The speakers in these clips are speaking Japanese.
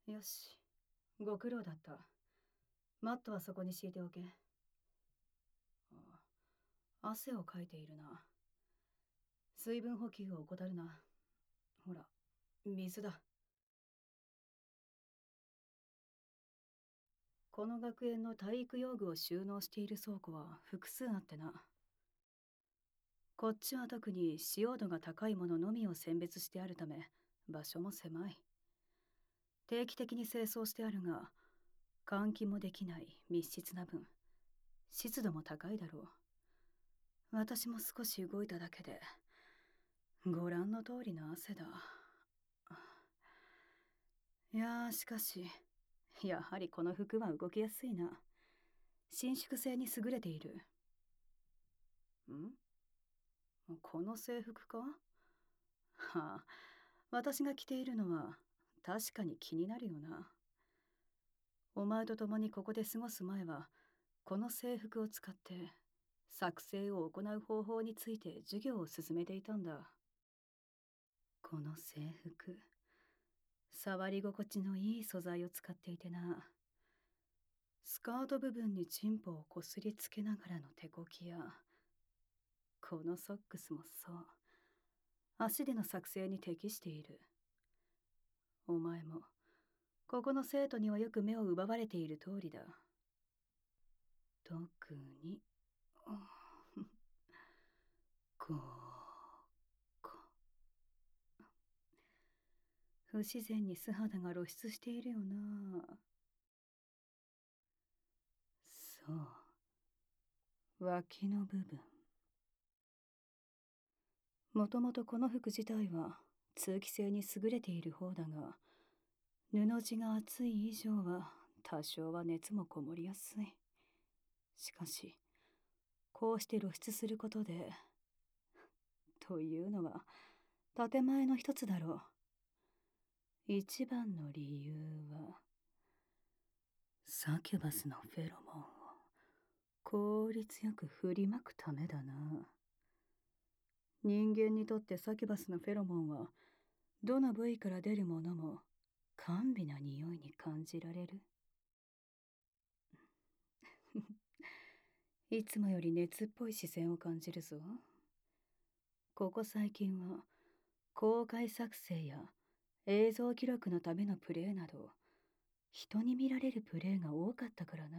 よし、ご苦労だった。マットはそこに敷いておけ。汗をかいているな。水分補給を怠るな。ほら、水だ。この学園の体育用具を収納している倉庫は複数あってな。こっちは特に使用度が高いもののみを選別してあるため、場所も狭い。定期的に清掃してあるが、換気もできない密室な分、湿度も高いだろう。私も少し動いただけで、ご覧の通りの汗だ。いやー、しかし、やはりこの服は動きやすいな。伸縮性に優れている。この制服か？はあ、私が着ているのは確かに気になるよな。お前と共にここで過ごす前は、この制服を使って作成を行う方法について授業を進めていたんだ。この制服、触り心地のいい素材を使っていてな。スカート部分にチンポをこすりつけながらの手こきや、このソックスもそう。足での作成に適している。お前も、ここの生徒にはよく目を奪われている通りだ。特に、ここ。不自然に素肌が露出しているよな。そう。脇の部分。もともとこの服自体は通気性に優れている方だが、布地が厚い以上は多少は熱もこもりやすい。しかし、こうして露出することで、というのは建前の一つだろう。一番の理由は、サキュバスのフェロモンを効率よく振りまくためだな。人間にとってサキュバスのフェロモンは、どの部位から出るものも甘美な匂いに感じられる。いつもより熱っぽい視線を感じるぞ。ここ最近は公開作成や映像記録のためのプレイなど、人に見られるプレイが多かったからな。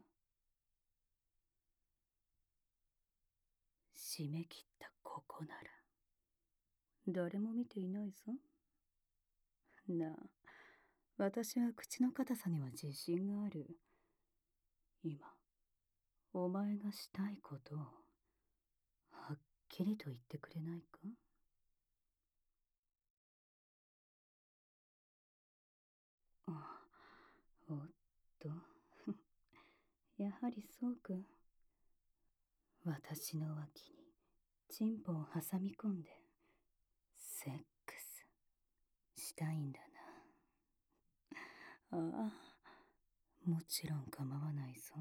締め切ったここなら誰も見ていないぞ。なあ、私は口の堅さには自信がある。今、お前がしたいことをはっきりと言ってくれないか？あ、おっとやはりそうか。私の脇にチンポを挟み込んでセックスしたいんだな。ああ、もちろん構わないぞ。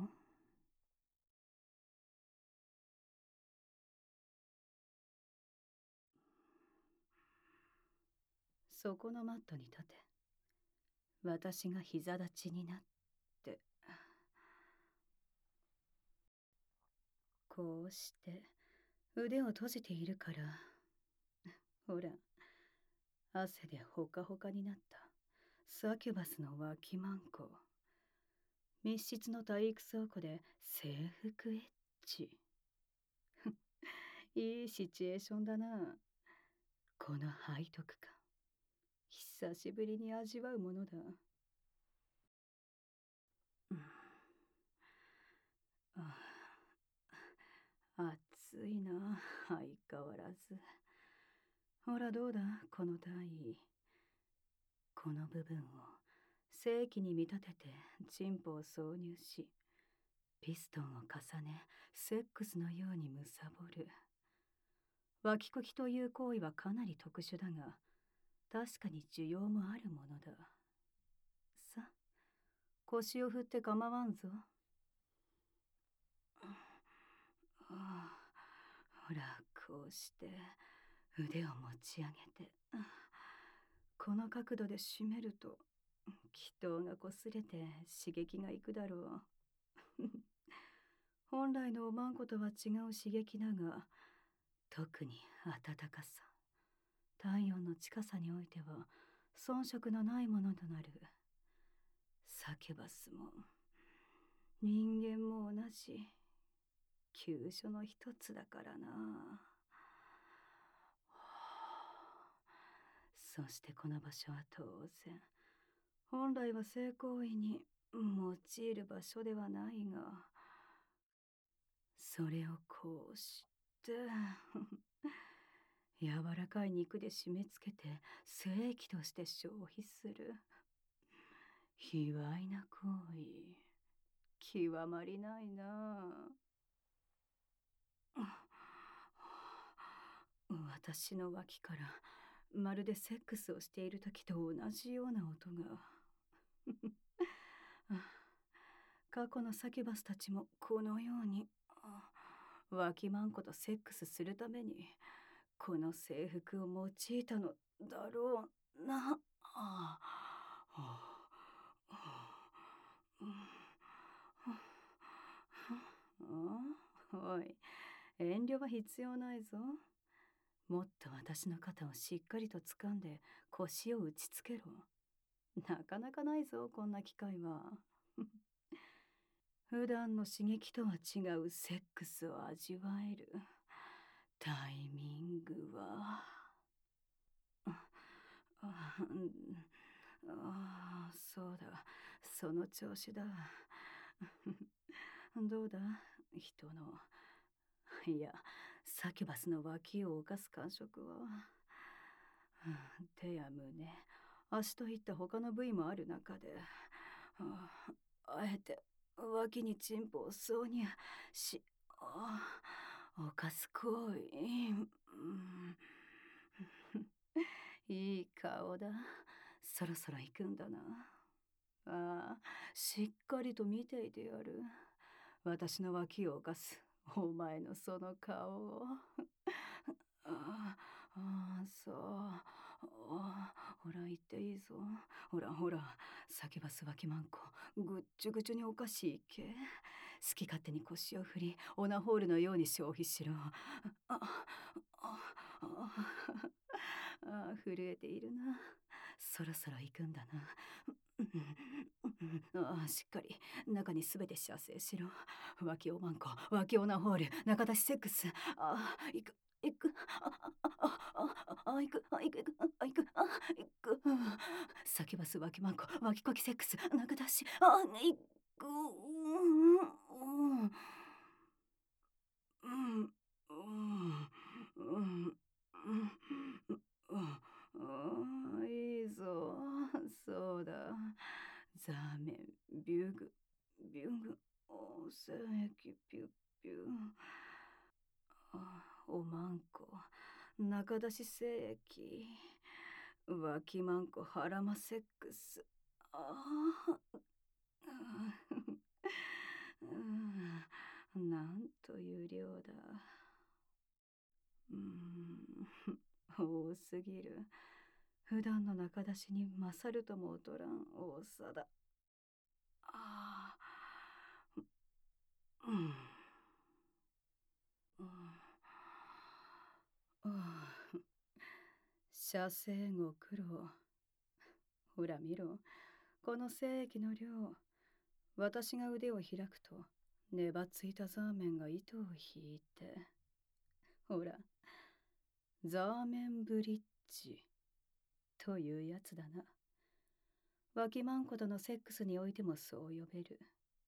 そこのマットに立て。私が膝立ちになって、こうして腕を閉じているから、ほら、汗でほかほかになったサキュバスの脇マンコ。密室の体育倉庫で制服エッチ。いいシチュエーションだな。この背徳感、久しぶりに味わうものだ。うん、暑いな、相変わらず。ほらどうだ、この体位。この部分を正規に見立ててチンポを挿入し、ピストンを重ね、セックスのように貪る。脇こきという行為はかなり特殊だが、確かに需要もあるものだ。さ、腰を振って構わんぞ。ほら、こうして腕を持ち上げて、この角度で締めると祈祷が擦れて刺激がいくだろう。本来のおまんことは違う刺激だが、特に暖かさ、体温の近さにおいては遜色のないものとなる。サキュバスも人間も同じ急所の一つだからな。そしてこの場所は当然、本来は性行為に用いる場所ではないが、それをこうして柔らかい肉で締め付けて精液として消費する卑猥な行為、極まりないな。私の脇からまるでセックスをしている時と同じような音が。過去のサキュバスたちもこのように脇マンコとセックスするためにこの制服を用いたのだろうな。おい、遠慮は必要ないぞ。もっと私の肩をしっかりと掴んで腰を打ちつけろ。なかなかないぞ、こんな機会は。普段の刺激とは違うセックスを味わえる。タイミングは。そうだ、その調子だ。どうだ、人の、いや、サキュバスの脇を犯す感触は。手や胸、足といった他の部位もある中で、あえて脇にチンポをそうにし、犯す行為。いい顔だ。そろそろ行くんだな。ああ、しっかりと見ていてやる。私の脇を犯すお前のその顔を。ああ、そう。ほら、言っていいぞ。ほらほら、叫ばす脇マンコ、ぐっちゅぐちゅにおかしいけ。好き勝手に腰を振り、オナホールのように消費しろ。震えているな。そろそろ行くんだな。しっかり中にすべて射精しろ。脇おまんこ、脇オナホール、中出しセックス。行く。行く。行く。行く。行く。行く。先バス脇マンコ、脇こきセックス、中出し。行く。いいぞ。そうだ。ザーメン、ビュグ、ビュグ、精液、ピュッピュ。おまんこ、中出し精液、脇まんこ、腹まセックス。なんという量だ。多すぎる。普段の中出しに勝るとも劣らん多さだ。射精ご苦労。ほら見ろ、この精液の量。私が腕を開くと、粘ついたザーメンが糸を引いて。ほら、ザーメンブリッジというやつだな。脇マンコとのセックスにおいてもそう呼べる。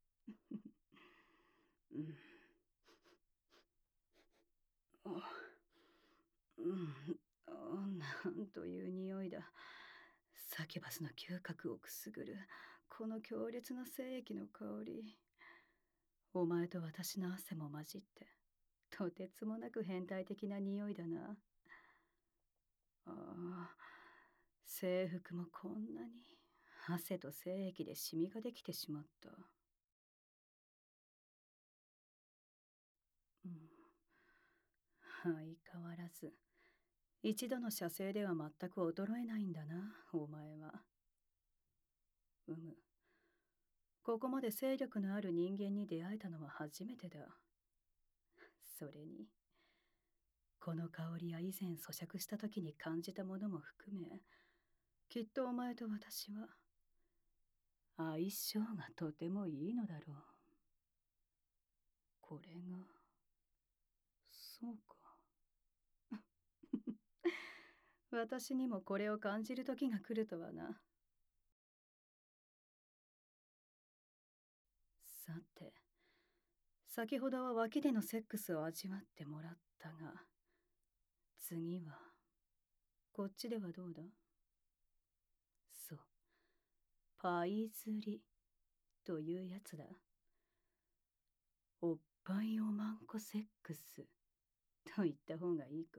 なんという匂いだ。サキュバスの嗅覚をくすぐるこの強烈な精液の香り。お前と私の汗も混じってとてつもなく変態的な匂いだな。制服もこんなに汗と精液でシミができてしまった。相変わらず一度の射精では全く衰えないんだな、お前は。 ここまで勢力のある人間に出会えたのは初めてだ。それに、この香りや以前咀嚼した時に感じたものも含め、きっとお前と私は相性がとてもいいのだろう。これが、そうか。私にもこれを感じる時が来るとはな。さて、先ほどは脇でのセックスを味わってもらったが、次は、こっちではどうだ？そう、パイ釣りというやつだ。おっぱいおまんこセックスと言った方がいいか？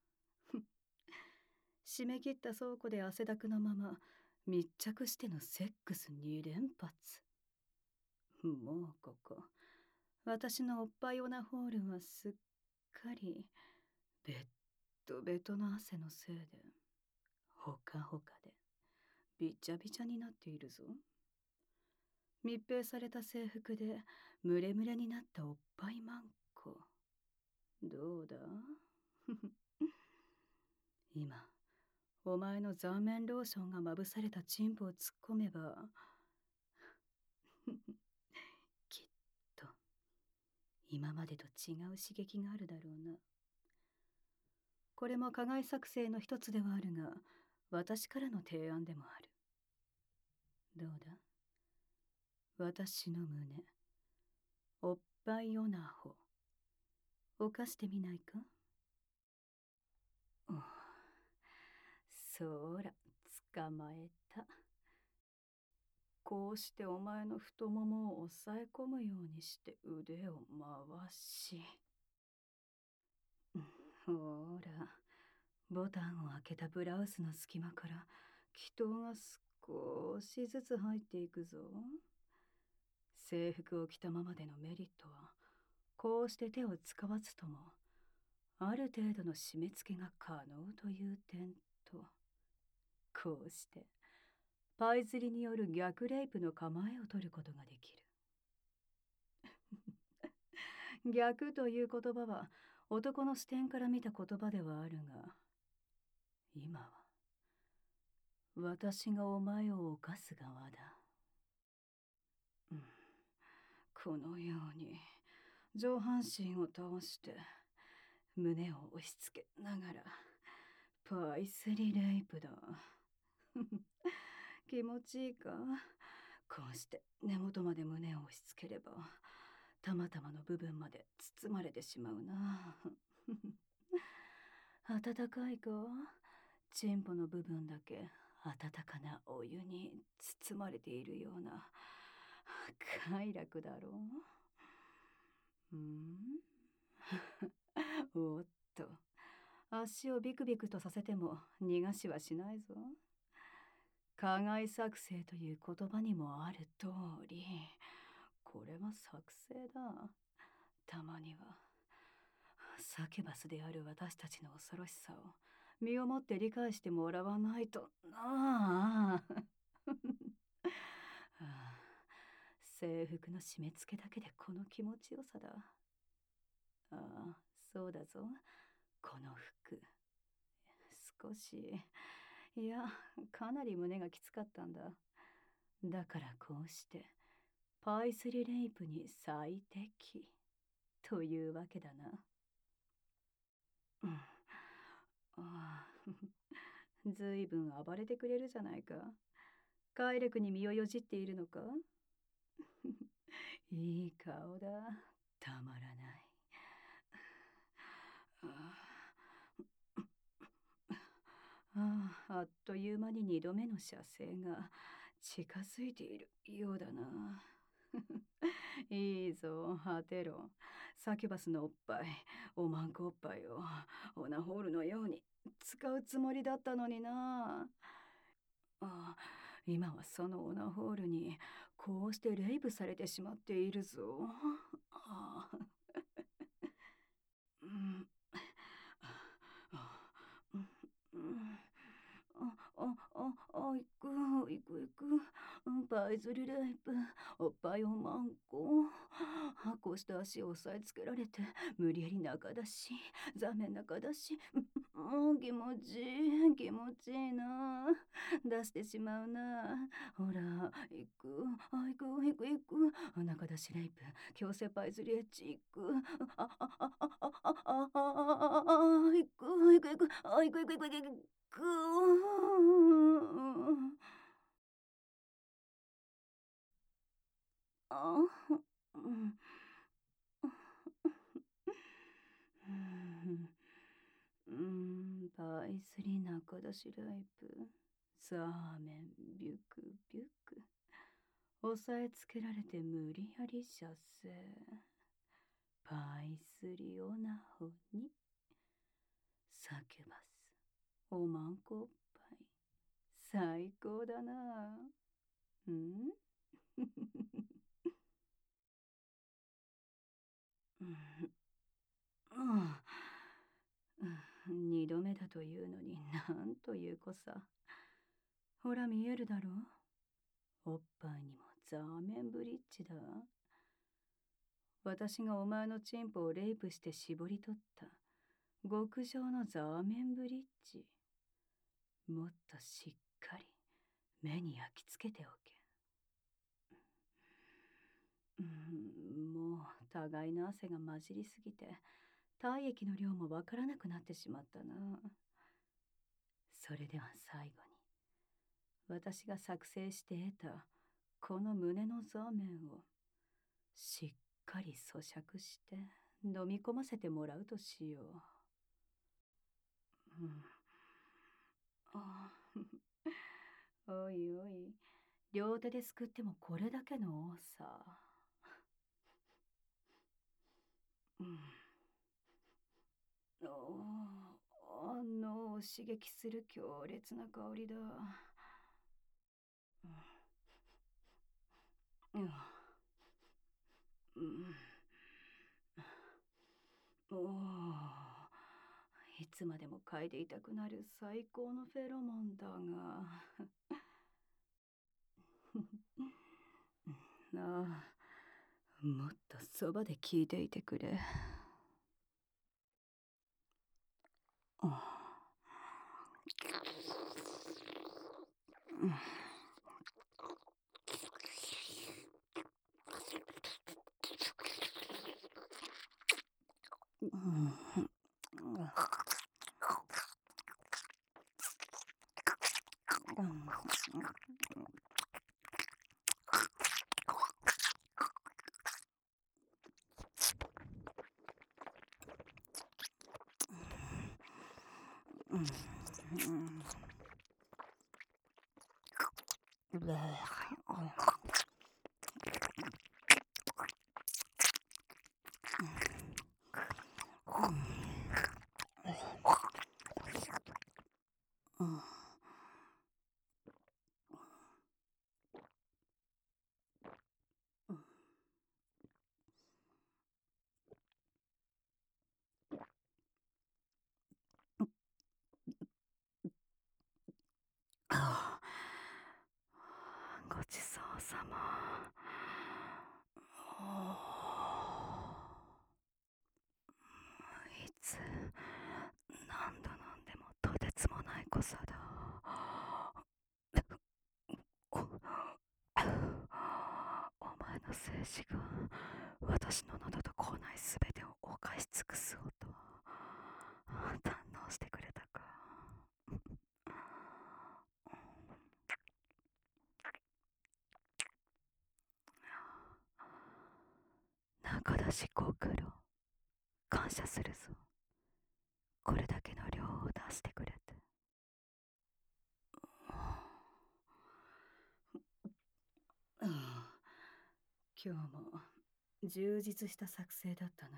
締め切った倉庫で汗だくのまま密着してのセックス2連発。もうここ、私のおっぱいオナホールはすっかりベッドベトの汗のせいでほかほかでびちゃびちゃになっているぞ。密閉された制服でムレムレになったおっぱいマンコ、どうだ？今、お前の残面ローションがまぶされたチンポを突っ込めばきっと今までと違う刺激があるだろうな。これも加害作成の一つではあるが、私からの提案でもある。どうだ？私の胸、おっぱいオナホ、犯してみないか？うん、そら、捕まえた。こうしてお前の太ももを押さえ込むようにして腕を回し、ほら、ボタンを開けたブラウスの隙間から気筒が少しずつ入っていくぞ。制服を着たままでのメリットは、こうして手を使わずともある程度の締め付けが可能という点と、こうしてパイ釣りによる逆レイプの構えを取ることができる。逆という言葉は男の視点から見た言葉ではあるが、今は私がお前を犯す側だ。うん、このように上半身を倒して胸を押し付けながらパイスリレイプだ。気持ちいいか？こうして根元まで胸を押し付ければたまたまの部分まで包まれてしまうな。暖かいか？チンポの部分だけ暖かなお湯に包まれているような快楽だろう。おっと、足をビクビクとさせても逃がしはしないぞ。加害作成という言葉にもある通り、これは作成だ。たまにはサキュバスである私たちの恐ろしさを身をもって理解してもらわないとなあ。制服の締め付けだけでこの気持ちよさだ。ああ、そうだぞ。この服、少し、いや、かなり胸がきつかったんだ。だからこうしてパイスリレイプに最適というわけだな。うん、ああ、ずいぶん暴れてくれるじゃないか。快楽に身をよじっているのか？いい顔だ。たまらない。あっという間に2度目の射精が近づいているようだな。いいぞ、果てろ。サキュバスのおっぱい、おまんこおっぱいをオナホールのように使うつもりだったのにな。今はそのオナホールにこうしてレイプされてしまっているぞ。うん、うん、うん、あいく、 行く行く。パイズリレイプ。おっぱいをマンコ。こうして足を押さえつけられて、無理やり中出し。ザメ中出し。気持ちいい。気持ちいいな。出してしまうな。ほら、行く。行く、行く、行く。中出しレイプ。強制パイズリエッチ行く。行く、行く、行く。行く、行く、行く、行く。あ、うん。パイスリ中出しライプ。サーメン、ビュク、ビュク。押さえつけられて無理やり射精。パイスリオナホに叫ばす。おまんこおっぱい。最高だな。うん二度目だというのになんというこさ。ほら見えるだろう。おっぱいにもザーメンブリッジだ。私がお前のチンポをレイプして絞り取った極上のザーメンブリッジ。もっとしっかり目に焼き付けておけ。もう互いの汗が混じりすぎて体液の量もわからなくなってしまったな。それでは最後に私が作成して得たこの胸のザーメンをしっかり咀嚼して飲み込ませてもらうとしよう。あおいおい、両手ですくってもこれだけの多さ。脳を刺激する強烈な香りだ。うん、おお、いつまでも嗅いでいたくなる最高のフェロモンだが。ああ、もっとそばで聞いていてくれ。ごちそうさま。いつ何度飲んでもとてつもない濃さだ。お前の精子が私の喉と口内すべてを犯し尽くす音。堪能してくれたか。中出しご苦労。感謝するぞ。これだけの量を出してくれて。今日も充実した作成だったな。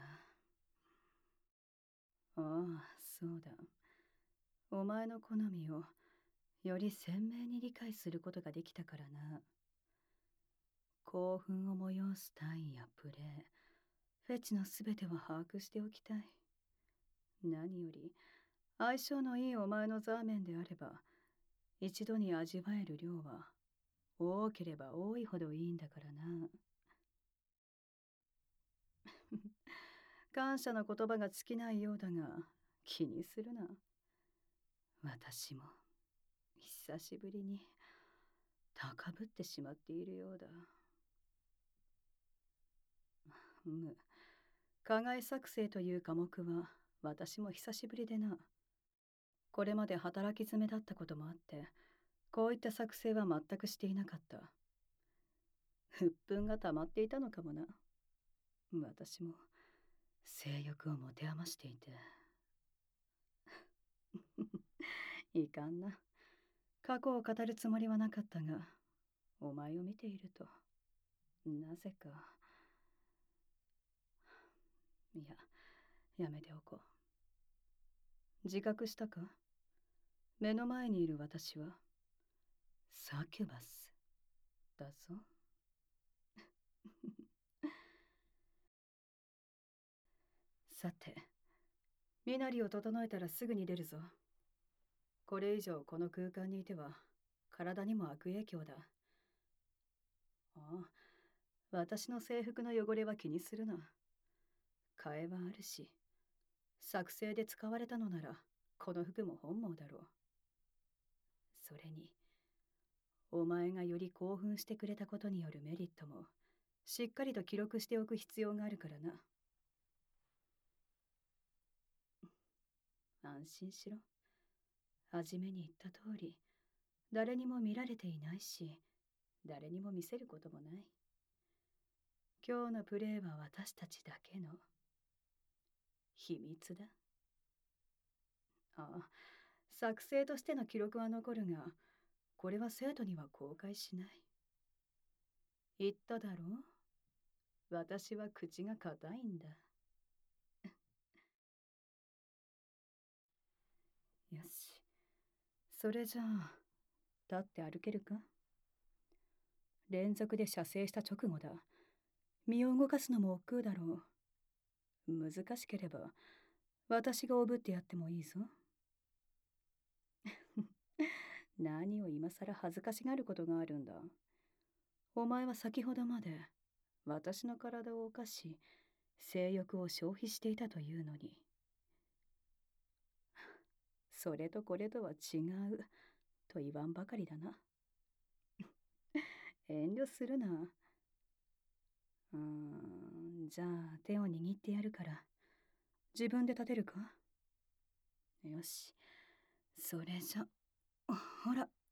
ああ、そうだ。お前の好みをより鮮明に理解することができたからな。興奮を催す単位やプレイ、フェチのすべては把握しておきたい。何より相性のいいお前のザーメンであれば、一度に味わえる量は多ければ多いほどいいんだからな。感謝の言葉が尽きないようだが、気にするな。私も久しぶりに高ぶってしまっているようだ。課外作成という科目は私も久しぶりでな。これまで働き詰めだったこともあって、こういった作成は全くしていなかった。鬱憤が溜まっていたのかもな。私も性欲を持て余していて。いかんな。過去を語るつもりはなかったが、お前を見ていると、なぜか。いや、やめておこう。自覚したか？目の前にいる私は、サキュバスだぞ。さて、身なりを整えたらすぐに出るぞ。これ以上この空間にいては、体にも悪影響だ。ああ、私の制服の汚れは気にするな。替えはあるし、作成で使われたのなら、この服も本望だろう。それに、お前がより興奮してくれたことによるメリットも、しっかりと記録しておく必要があるからな。安心しろ。初めに言った通り、誰にも見られていないし、誰にも見せることもない。今日のプレーは私たちだけの秘密だ。ああ、作成としての記録は残るが、これは生徒には公開しない。言っただろう？私は口が硬いんだ。よし。それじゃあ、立って歩けるか？連続で射精した直後だ。身を動かすのも億劫だろう。難しければ、私がおぶってやってもいいぞ。何を今更恥ずかしがることがあるんだ。お前は先ほどまで私の体を犯し、性欲を消費していたというのに。それとこれとは違うと言わんばかりだな。遠慮するな。じゃあ手を握ってやるから、自分で立てるか？よし。それじゃ、ほら。